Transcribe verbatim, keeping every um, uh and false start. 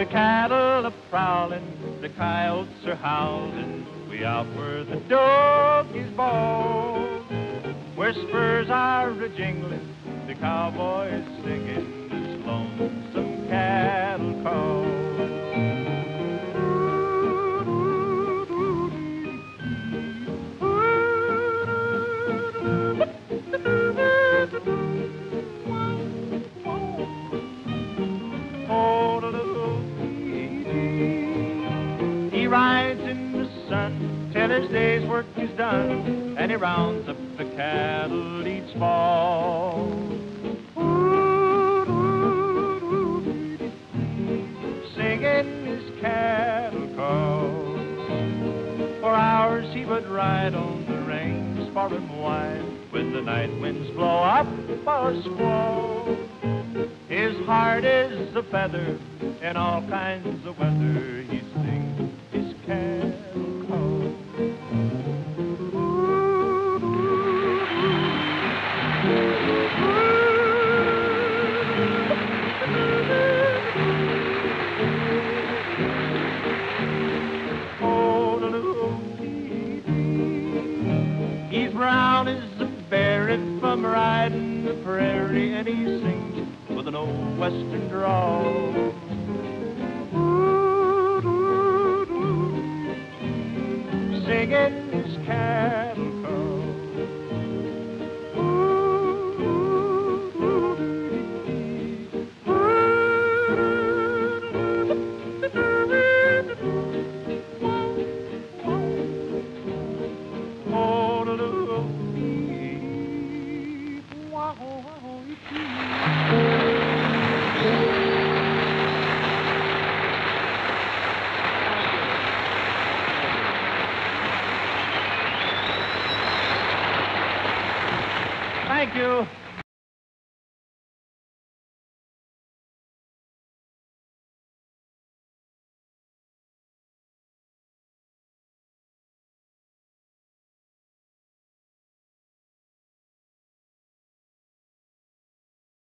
cattle are prowling, the coyotes are howling, way out where the doggies bawl. Where spurs are a-jingling, the cowboys singing this lonesome cattle call. He rides in the sun till his day's work is done, and he rounds up the cattle each fall. Singing his cattle call. For hours he would ride on the range far and wide, when the night winds blow up a squall. His heart is a feather in all kinds of weather. He sings his cattle call. He's brown as a berry from riding the prairie, and he sings with an old western drawl. Singing his cattle call. Thank you.